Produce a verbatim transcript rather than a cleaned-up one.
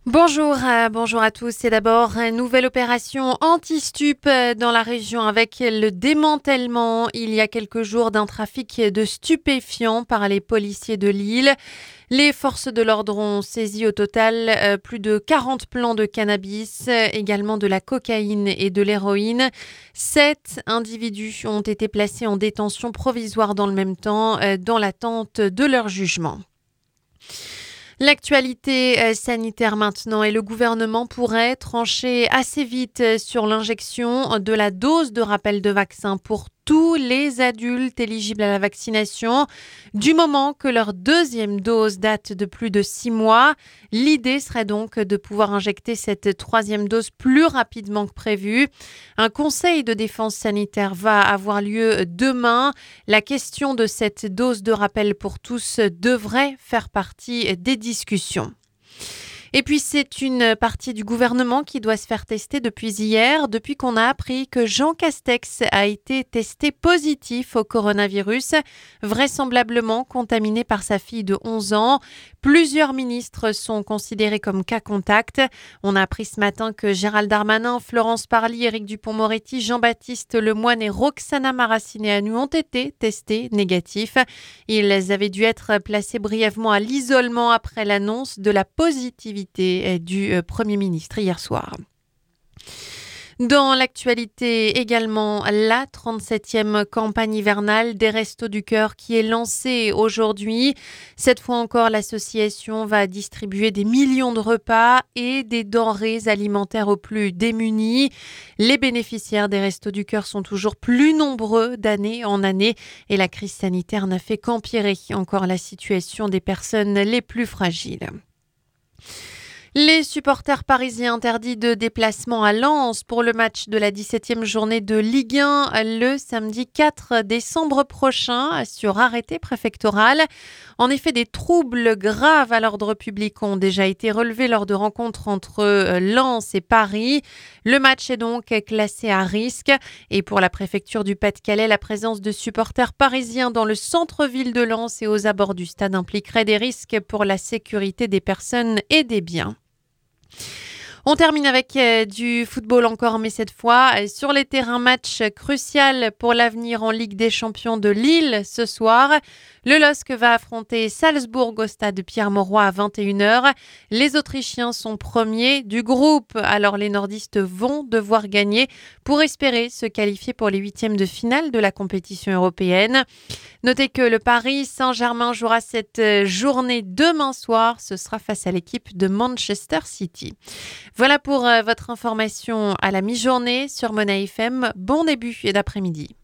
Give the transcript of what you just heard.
Bonjour, euh, bonjour à tous. C'est d'abord une nouvelle opération anti-stup euh, dans la région avec le démantèlement il y a quelques jours d'un trafic de stupéfiants par les policiers de Lille. Les forces de l'ordre ont saisi au total euh, plus de quarante plants de cannabis, euh, également de la cocaïne et de l'héroïne. Sept individus ont été placés en détention provisoire dans le même temps, euh, dans l'attente de leur jugement. L'actualité euh, sanitaire maintenant et le gouvernement pourrait trancher assez vite euh, sur l'injection de la dose de rappel de vaccin pour tous les adultes éligibles à la vaccination, du moment que leur deuxième dose date de plus de six mois. L'idée serait donc de pouvoir injecter cette troisième dose plus rapidement que prévu. Un conseil de défense sanitaire va avoir lieu demain. La question de cette dose de rappel pour tous devrait faire partie des discussions. Et puis c'est une partie du gouvernement qui doit se faire tester depuis hier, depuis qu'on a appris que Jean Castex a été testé positif au coronavirus, vraisemblablement contaminé par sa fille de onze ans. Plusieurs ministres sont considérés comme cas contact. On a appris ce matin que Gérald Darmanin, Florence Parly, Éric Dupond-Moretti, Jean-Baptiste Lemoyne et Roxana Maracineanu ont été testés négatifs. Ils avaient dû être placés brièvement à l'isolement après l'annonce de la positivité du Premier ministre hier soir. Dans l'actualité également, la trente-septième campagne hivernale des Restos du Cœur qui est lancée aujourd'hui. Cette fois encore, l'association va distribuer des millions de repas et des denrées alimentaires aux plus démunis. Les bénéficiaires des Restos du Cœur sont toujours plus nombreux d'année en année et la crise sanitaire n'a fait qu'empirer encore la situation des personnes les plus fragiles. Les supporters parisiens interdits de déplacement à Lens pour le match de la dix-septième journée de Ligue un le samedi quatre décembre prochain sur arrêté préfectoral. En effet, des troubles graves à l'ordre public ont déjà été relevés lors de rencontres entre Lens et Paris. Le match est donc classé à risque. Et pour la préfecture du Pas-de-Calais, la présence de supporters parisiens dans le centre-ville de Lens et aux abords du stade impliquerait des risques pour la sécurité des personnes et des biens. On termine avec euh, du football encore, mais cette fois euh, sur les terrains, match crucial pour l'avenir en Ligue des Champions de Lille ce soir. Le L O S C va affronter Salzbourg au stade Pierre-Mauroy à vingt et une heures. Les Autrichiens sont premiers du groupe, alors les nordistes vont devoir gagner pour espérer se qualifier pour les huitièmes de finale de la compétition européenne. Notez que le Paris Saint-Germain jouera cette journée demain soir. Ce sera face à l'équipe de Manchester City. Voilà pour euh, votre information à la mi-journée sur Mona F M. Bon début d'après-midi.